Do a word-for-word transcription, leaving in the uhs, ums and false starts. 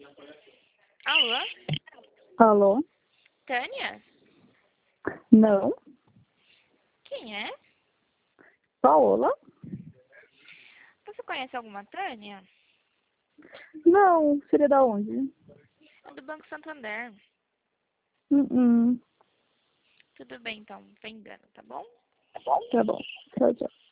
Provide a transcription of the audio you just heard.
Alô? Alô? Tânia? Não? Quem é? Paola? Você conhece alguma Tânia? Não, seria da onde? É do Banco Santander. Uh -uh. Tudo bem, então. Vem engano, tá bom? Tá bom. Tchau, tchau.